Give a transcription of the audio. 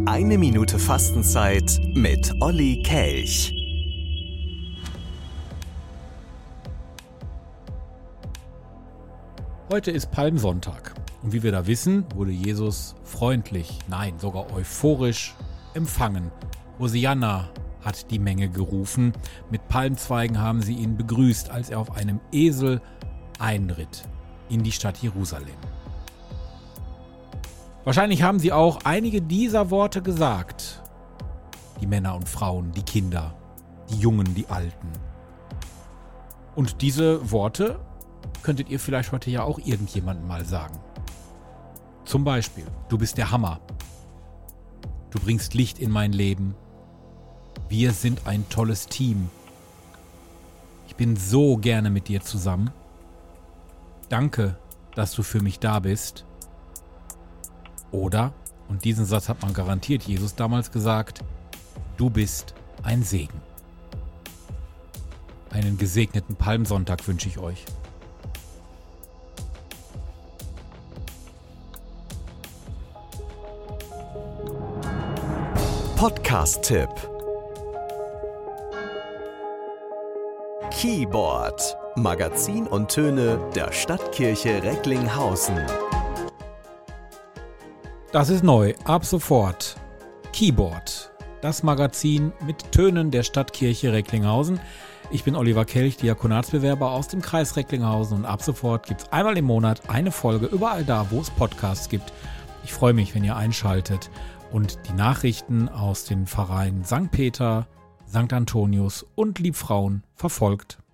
Eine Minute Fastenzeit mit Olli Kelch. Heute ist Palmsonntag und wie wir da wissen, wurde Jesus freundlich, nein, sogar euphorisch empfangen. Hosianna hat die Menge gerufen, mit Palmzweigen haben sie ihn begrüßt, als er auf einem Esel einritt in die Stadt Jerusalem. Wahrscheinlich haben sie auch einige dieser Worte gesagt. Die Männer und Frauen, die Kinder, die Jungen, die Alten. Und diese Worte könntet ihr vielleicht heute ja auch irgendjemandem mal sagen. Zum Beispiel, du bist der Hammer. Du bringst Licht in mein Leben. Wir sind ein tolles Team. Ich bin so gerne mit dir zusammen. Danke, dass du für mich da bist. Oder, und diesen Satz hat man garantiert Jesus damals gesagt, du bist ein Segen. Einen gesegneten Palmsonntag wünsche ich euch. Podcast-Tipp: Keyboard, Magazin und Töne der Stadtkirche Recklinghausen. Das ist neu, ab sofort. Keyboard, das Magazin mit Tönen der Stadtkirche Recklinghausen. Ich bin Oliver Kelch, Diakonatsbewerber aus dem Kreis Recklinghausen und ab sofort gibt es einmal im Monat eine Folge überall da, wo es Podcasts gibt. Ich freue mich, wenn ihr einschaltet und die Nachrichten aus den Pfarreien St. Peter, St. Antonius und Liebfrauen verfolgt.